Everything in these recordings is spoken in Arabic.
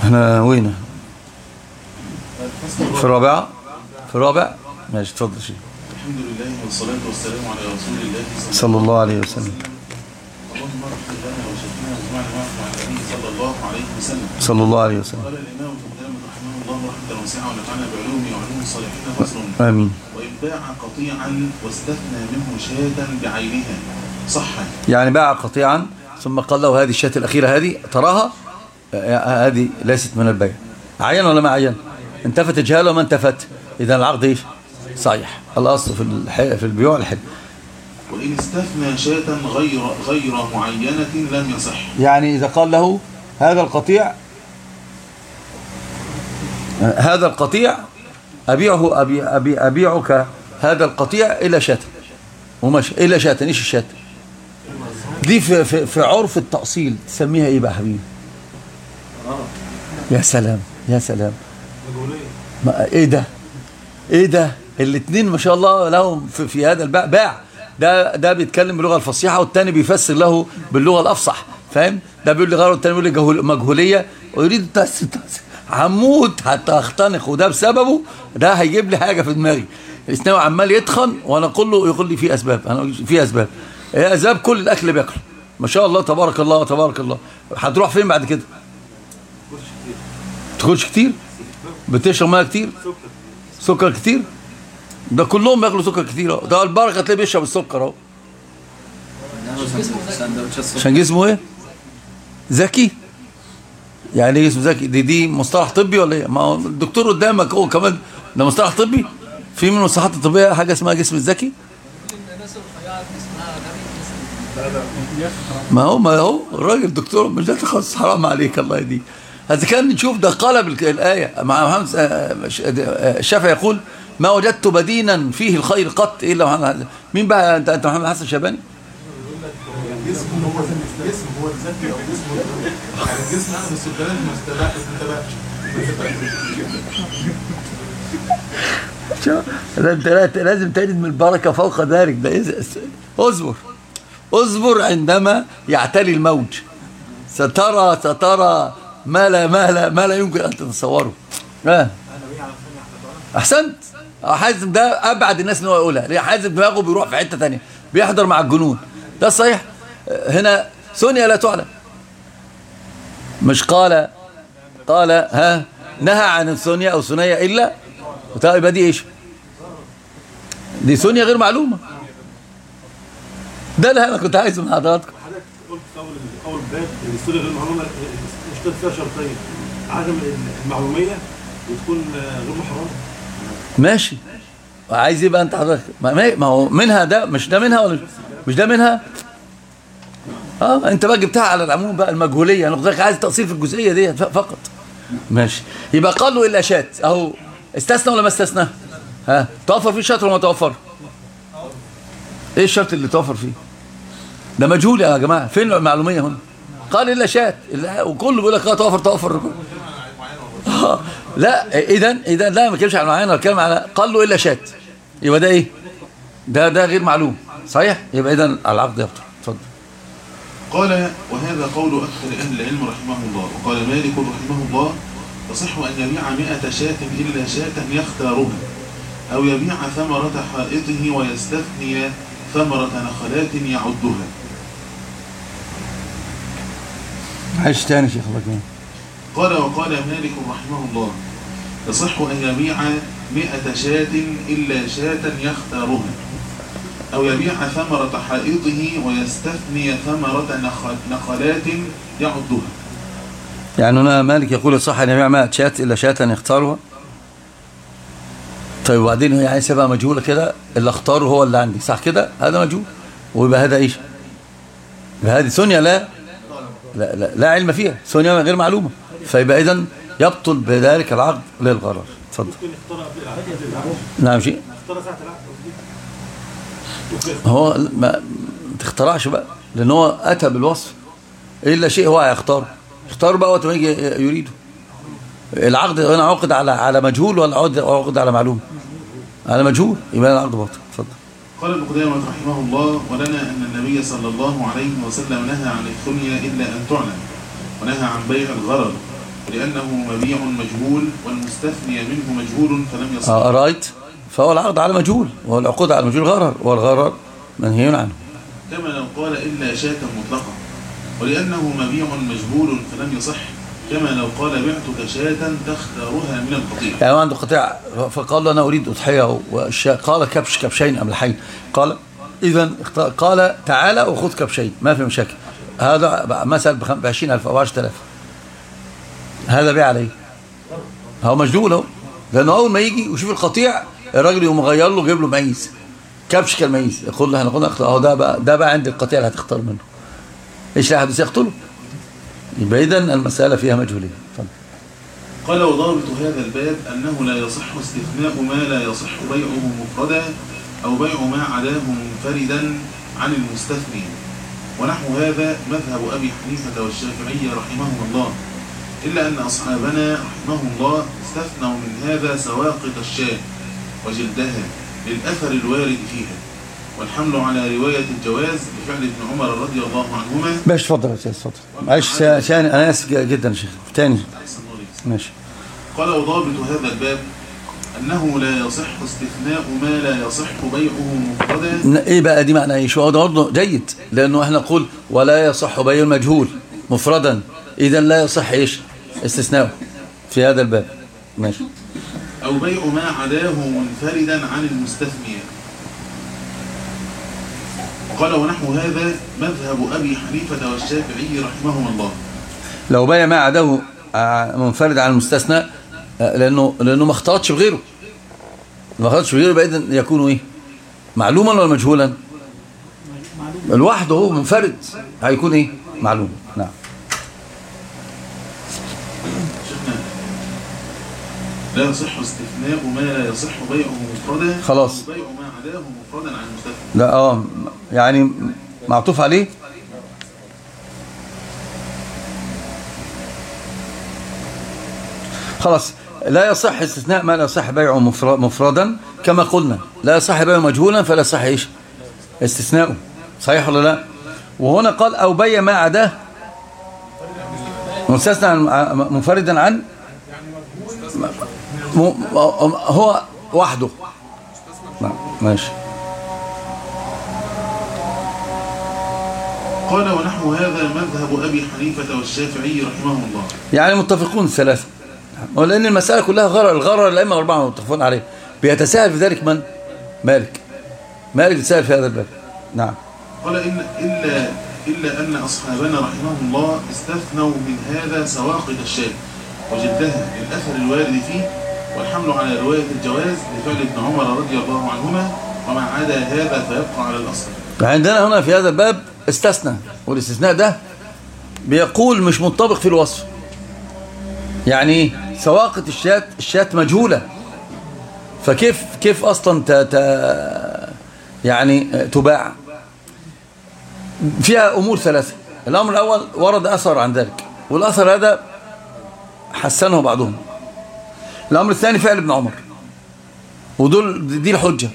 احنا وين؟ في الرابعة؟ في الرابع؟ ماشي اتفضل شيء. الحمد لله والصلاة والسلام على رسول الله صلى الله عليه وسلم. اللهم اغفر لنا وشفنا واجمعنا معه مع النبي صلى الله عليه وسلم. صلى الله عليه وسلم. قال الإمام ابن قدامة رحمه الله رحمة واسعة ونفعنا بعلومه وعلوم الصالحين فصل. آمين. وإن باع قطيعا واستثنى منه شاة بعينها صح. يعني باع قطيعا ثم قال له هذه الشاة الأخيرة هذه تراها هذه ليست من البيع. عين ولا ما عين؟ انتفت الجهالة وما انتفت، إذا العقد ايش؟ صحيح. الأصل في البيوع الحل. وإن استثنى شاة غير معينة لم يصح. يعني إذا قال له هذا القطيع أبيعك هذا القطيع إلى شاة وماشي إلى شاة. إيش الشاة دي في عرف التأصيل تسميها إيه بقى حبيبي؟ يا سلام يا سلام. إيه ده الاثنين ما شاء الله لهم في هذا الباع. باع ده بيتكلم باللغة الفصيحة والتاني بيفسر له باللغة الأفصح، فاهم؟ ده بيقول لي غير والتاني بيقول لي مجهولية ويريد هموت حتى اختنق، وده بسببه ده هيجيب لي حاجة في دماغي. الاسناوي عمال يتخن وانا يقول لي في اسباب. انا في اسباب، هي اسباب كل الاكل اللي بياكله ما شاء الله تبارك الله تبارك الله. هتروح فين بعد كده؟ تاكلش كتير؟ بتشرب ميه كتير؟ سكر كتير؟ ده كلهم بياكلوا سكر كتير اهو. ده البركه تلاقيه بيشرب السكر اهو عشان جسمه ايه؟ ذكي. يعني ايه جسمه ذكي؟ دي مصطلح طبي ولا ايه؟ ما هو الدكتور قدامك هو كمان ده مصطلح طبي. في من المصطلحات الطبيه حاجه اسمها جسم الذكي. ما هو الراجل دكتور مش ده تخصص، حرام عليك الله يهديه. هذا كان نشوف ده قلب الآية مع محمد الشافعي يقول ما وجدت بدينا فيه الخير قط إلا محمد. مين بقى أنت محمد حسن شيباني؟ الجسم هو الذكي أو جسم يعني الجسم أحد السلطانات ما استباحش. انت لازم تجد من البركة فوق ذلك. ده اصبر عندما يعتلي الموج سترى ما لا يمكن أن تتصوره. أحسنت. حازم ده أبعد الناس إن هو يقولها، ليه؟ حازم دماغه بيروح في حتة تانية، بيحضر مع الجنون. ده صحيح. هنا سونيا لا تعلم. مش قال نهى عن سونيا أو سونيا إلا يبقى دي إيش؟ دي سونيا غير معلومة. ده اللي أنا كنت عايزه من حضراتكم. حضرتك قلت أول باب إن السونيا غير معلومة اشترط فيها شرطين: عدم المعلومية وتكون غير محرمة. ماشي. عايز يبقى انت حضرتك ما هو منها ده مش ده منها ولا مش ده منها. انت بقى جبتها على العموم بقى المجهوليه. انا قلت عايز تأصيل في الجزئيه دي فقط. ماشي. يبقى قال له الا شات اهو. استثنى ولا ما استثنى؟ توفر فيه شرط ولا ما توفر؟ ايه الشرط اللي توفر فيه؟ ده مجهول يا جماعه. فين المعلوميه هنا؟ قال الا شات وكله بيقول لك توفر. لا اذا لا ما كلمش على معين ولا كلام على قال له الا شات. يبقى ده ايه؟ ده غير معلوم. صحيح. يبقى اذا العقد يبطل. اتفضل. قال وهذا قول اكثر اهل العلم رحمه الله. وقال مالك رحمه الله يصح ان يبيع 100 شاة الا شاة يختارها، او يبيع ثمرة حائطه ويستثني ثمرة نخلات يعدها. عايش تاني شيخ الله. قال وقال مالك رحمه الله يصح أن يبيع 100 شاة إلا شاة يختارها، أو يبيع ثمرة حائطه ويستثني ثمرة نخلات يعدها. يعني هنا مالك يقول يصح أن يبيع 100 شاة إلا شاة يختارها. طيب وبعدين هي عايزة بقى مجهولة كده، اللي اختاره هو اللي عندي صح كده؟ هذا مجهول. ويبقى هذا ايش؟ هذه سونيا لا علم فيها، سونيا غير معلومة، فيبقى إذن يبطل بذلك العقد للغرر. اتفضل. نعم شيء هو ما تخترعش بقى، لأن هو أتى بالوصف إلا شيء هو هيختاره. اختار بقى وقت ما يجي يريده. العقد هنا عقد على مجهول ولا عقد على معلوم؟ على مجهول، يبقى العقد باطل. اتفضل. قال ابن قدامة رحمه الله ولنا أن النبي صلى الله عليه وسلم نهى عن الثنيا إلا أن تعلم، ونهى عن بيع الغرر، ولأنه مبيع مجهول والمستثني منه مجهول فلم يصح. أرأيت؟ فهو العقد على مجهول، وهو العقود على مجهول غرر، والغرر منهي عنه. كما لو قال إلا شاة مطلقة، ولأنه مبيع مجهول فلم يصح، كما لو قال بعتك شاة تختارها من القطيع. يعني عنده قطيع فقال له أنا أريد أضحية والشاة، قال كبشين أملحين، قال إذا قال تعالى وخذ كبشين ما في مشاكل. هذا مثل ب20,000 أو 10,000، هذا بيع عليه، هو مجهول اهو، لأنه أول ما يجي ويشوف القطيع الراجل يقوم مغير له جيب له معيز كبش كالمعيز، يقول له هناخد اهو ده بقى عند القطيع اللي هتختار منه، ايش لا حد يقتله. يبقى إذن المسألة فيها مجهولية. قال وضابط هذا الباب أنه لا يصح استثناء ما لا يصح بيعه مفردا أو بيع ما عداه منفردا عن المستثني، ونحو هذا مذهب أبي حنيفة والشافعي رحمهم الله، إلا أن أصحابنا رحمهم الله استثنوا من هذا سواقط الشاة وجلدها للأثر الوارد فيها، والحمل على رواية الجواز بفعل ابن عمر رضي الله عنهما. باش تفضل يا استاذ، تفضل. معلش أنا آسف جدا يا شيخ. تاني ماشي. قال وضابط هذا الباب أنه لا يصح استثناء ما لا يصح بيعه مفردا. إيه بقى دي معنى إيه؟ شو برضه جيد، لأنه إحنا نقول ولا يصح بيع المجهول مفردا، إذا لا يصح إيش استثناءه في هذا الباب. ماشي. أو بيع ما عداه منفردا عن المستثني. قال ونحو هذا مذهب أبي حنيفة والشافعي رحمهم الله. لو بيع ما عداه منفرد عن المستثنى، لأنه ما اختلطش بغيره، ما اختلطش بغيره، يبقى إذن يكون إيه معلوما ولا مجهولا؟ لوحده هو منفرد هيكون إيه معلوم. نعم. لا يصح استثناء ما لا يصح بيعه مفردا، خلاص. بيع ما عداه مفردا عن المستثنى. لا يعني معطوف عليه. خلاص. لا يصح استثناء ما لا يصح بيعه مفردا، كما قلنا لا يصح بيعه مجهولا فلا يصح ايش استثناؤه، صحيح ولا لا؟ وهنا قال او بيع ما عداه مستثنى منفردا عن هو وحده. ماشي. قال ونحو هذا مذهب أبي حنيفة والشافعي رحمهم الله، يعني متفقون الثلاثة، ولأن المسألة كلها الغرر الأئمة الأربعة متفقون عليه، بيتساهل في ذلك من؟ مالك يتساهل في هذا الباب. نعم. قال إلا أن أصحابنا رحمهم الله استثنوا من هذا سواقط الشاة وجلدها للأثر الوارد فيه، والحمل على رواية الجواز لفعل ابن عمر رضي الله عنهما، وما عدا هذا فيبقى على الأصل. عندنا هنا في هذا الباب استثنى، والاستثناء ده بيقول مش منطبق في الوصف. يعني سواقط الشاة مجهولة، فكيف أصلا يعني تباع؟ فيها أمور ثلاثة. الأمر الأول ورد أثر عن ذلك، والأثر هذا حسنه بعضهم. الأمر الثاني فعل ابن عمر، دي الحجة.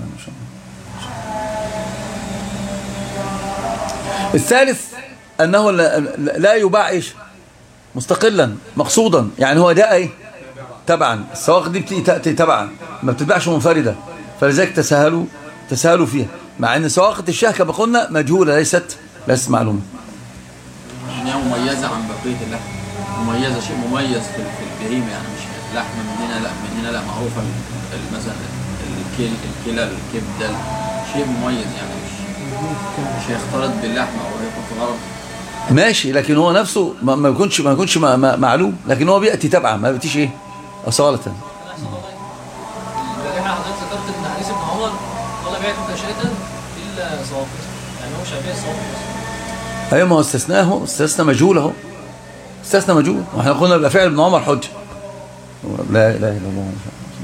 الثالث أنه لا يباع إيش مستقلا مقصودا، يعني هو ده إيه تبعا، السواق دي بتأتي تبعا، ما بتتباعش منفردة، فلذلك تسهلوا فيها، مع أن سواقة الشاه كما قلنا مجهولة ليست معلومة. يعني مميزة عن بقية اللحم، مميزة شيء مميز في البهيمة، يعني مش لحم من هنا لا معروفة مثلا الكلى الكبدة شيء مميز، يعني مش هيختلط باللحم او هيكون في غرض. ماشي، لكن هو نفسه ما يكونش معلوم، لكن هو بيأتي تبعا، ما بيأتيش ايه أصالة. احنا حضرتك ذكرت ان حديث ابن عمر قال بعتك شاة الا صواب، يعني هو شبيه الصواب. ايوه، ما هو استثنى مجهول اهو، استثنى مجهول، واحنا قلنا يبقى فعل ابن عمر حجه. لا اله الا الله.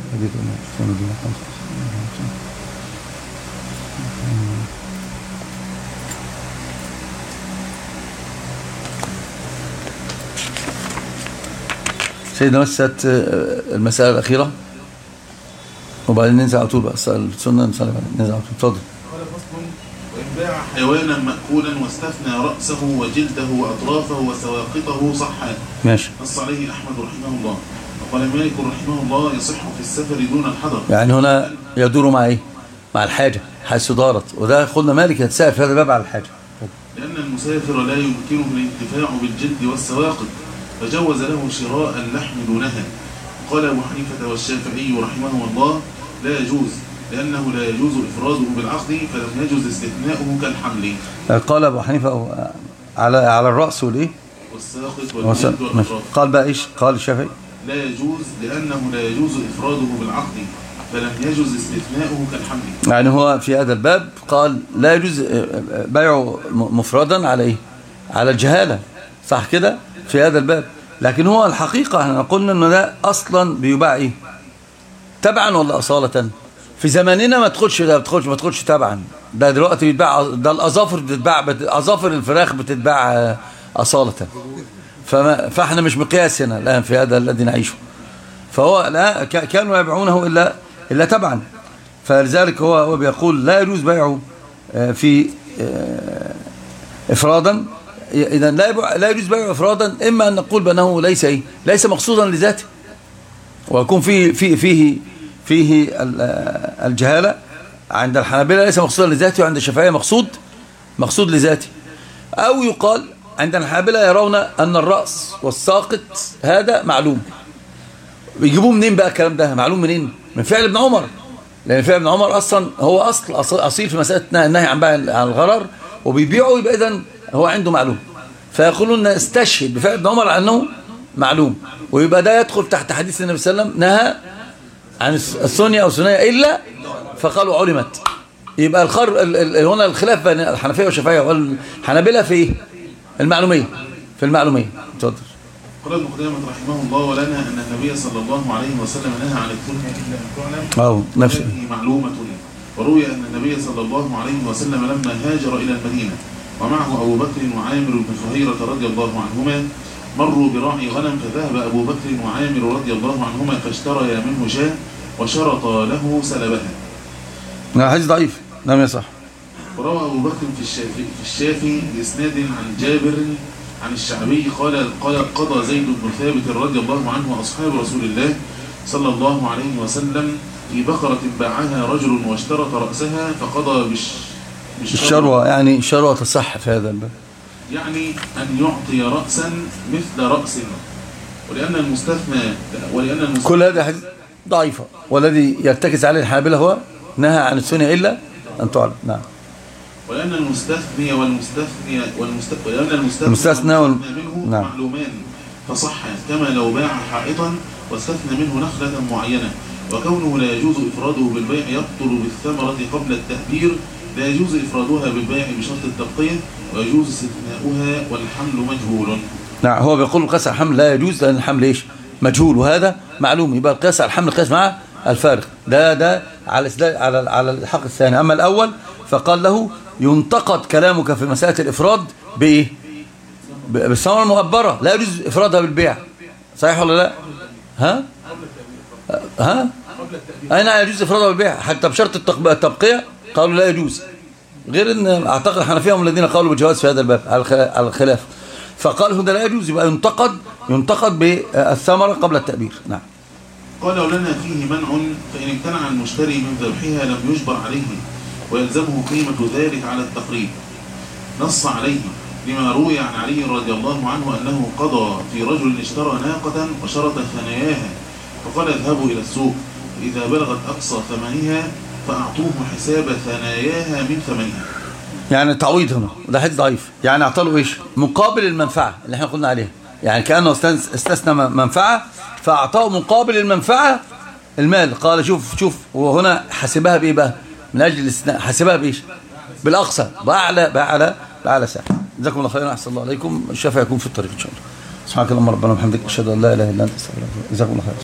سيدنا مسات المسألة الأخيرة وبعدين ننزل على طول بقى السنة، ننزل على طول. اتفضل. قال فصل وإن باع حيوانا مأكولا واستثنى رأسه وجلده وأطرافه وسواقطه صحا. ماشي. نص عليه أحمد رحمه الله. وقال مالك رحمه الله يصح في السفر دون الحضر. يعني هنا يدور مع ايه؟ مع الحاجة حيث دارت، وده قلنا مالك يتساءل في هذا الباب على الحاجة. لأن المسافر لا يمكنه الانتفاع بالجلد والسواقط فجوز له شراء اللحم دونها. قال أبو حنيفة والشافعي رحمه الله لا يجوز، لأنه لا يجوز إفراده بالعقد فلم يجوز استثناؤه كالحمل. قال أبو حنيفة على الرأس والإيه؟ والساقط والجلد والأطراف. قال بقى إيش؟ قال الشافعي لا يجوز لأنه لا يجوز إفراده بالعقد فلم يجوز استثناؤه كالحمل. يعني هو في هذا الباب قال لا يجوز بيعه مفردا على إيه؟ على الجهالة، صح كده؟ في هذا الباب. لكن هو الحقيقة احنا قلنا انه ده اصلا بيباع ايه؟ تبعا ولا اصالة؟ في زماننا ما تدخلش تبعا. ده دلوقتي بيتباع، ده الاظافر بتتباع، اظافر الفراخ بتتباع اصالة. فاحنا مش مقياس هنا الان في هذا الذي نعيشه. فهو لا كانوا يبيعونه الا تبعا. فلذلك هو بيقول لا يجوز بيعه في افرادا. إذا لا يجوز بيعه إفرادا، إما أن نقول بأنه ليس مقصودا لذاته، ويكون فيه الجهالة عند الحنابلة ليس مقصودا لذاته، وعند الشافعية مقصود لذاته. أو يقال عند الحنابلة يرون أن الرأس والساقط هذا معلوم. بيجيبوه منين بقى الكلام ده؟ معلوم منين؟ من فعل ابن عمر، لأن فعل ابن عمر أصلا هو أصيل في مسألة النهي عن الغرر، وبيبيعه يبقى إذن هو عنده معلوم. فيقولون استشهد بفعل ابن عمر على أنه معلوم، ويبقى ده يدخل تحت حديث النبي صلى الله عليه وسلم نهى عن السنية أو سنية إلا فقالوا علمت. يبقى هنا الخلاف بين الحنفية والشافعية والحنابلة في المعلومية. اتفضل. قال ابن قدامة رحمه الله ولنا أن النبي صلى الله عليه وسلم نهى عن الثنية إلا أن تعلم نفسه معلومة. وروي أن النبي صلى الله عليه وسلم لما هاجر إلى المدينة ومعه أبو بكر وعامر بن فهيرة رضي الله عنهما مروا براعي غنم، فذهب أبو بكر وعامر رضي الله عنهما فاشتريا منه شاة وشرط له سلبها. حديث ضعيف لم يصح. وروى أبو بكر في الشافي بإسناد عن جابر عن الشعبي قال قضى زيد بن ثابت رضي الله عنه أصحاب رسول الله صلى الله عليه وسلم في بقرة باعها رجل واشترط رأسها فقضى بالشروة. يعني شروة تصح في هذا الباب، يعني أن يعطي رأسا مثل رأس، ولأن المستثنى كل هذا حديث ضعيفة، والذي يرتكز عليه الحنابلة هو نهى عن السنة إلا أن تعلم. نعم. ولأن المستثنى منه معلومان فصح، كما لو باع حائطا واستثنى منه نخلة معينة. وكونه لا يجوز إفراده بالبيع يبطل بالثمرة قبل التهبير، لا يجوز إفرادها بالبيع بشرط التبقية، ويجوز استثناؤها والحمل مجهول. نعم. هو بيقول القياس على الحمل لا يجوز لأن الحمل إيش؟ مجهول، وهذا معلوم. يبقى القياس على الحمل قياس مع الفارق. ده على الحق الثاني. أما الأول فقال له ينتقد كلامك في مسألة الإفراد بإيه؟ بالثمرة المغبرة، لا يجوز إفرادها بالبيع. صحيح ولا لا؟ أين يجوز إفرادها بالبيع حتى بشرط التبقية؟ قالوا لا يجوز. غير ان اعتقد الحنفية هم الذين قالوا بالجواز في هذا الباب على الخلاف. فقال هذا لا يجوز، يبقى ينتقد بالثمرة قبل التأبير. نعم. قال ولنا فيه منع، فإن امتنع المشتري من ذبحها لم يجبر عليه ويلزمه قيمة ذلك على التقريب. نص عليه لما روي عن علي رضي الله عنه أنه قضى في رجل اشترى ناقة وشرط ثناياها، فقال اذهبوا إلى السوق إذا بلغت أقصى ثمنها فأعطوه حساب ثناياها من ثمنها. يعني تعويض هنا، وده حديث ضعيف. يعني اعطوا ايش؟ مقابل المنفعة اللي احنا قلنا عليها. يعني كأنه استثنى منفعة فأعطاه مقابل المنفعة المال. قال شوف وهنا حسبها بإيه بقى؟ من أجل الاستثناء حسبها بإيش؟ بالأقصى، بأعلى سعر. جزاكم الله خيرا، أحسن الله عليكم. الشافعي يكون في الطريق إن شاء الله. سبحانك اللهم ربنا وبحمدك، أشهد أن لا إله إلا أنت، أستغفرك. جزاكم الله خيرا.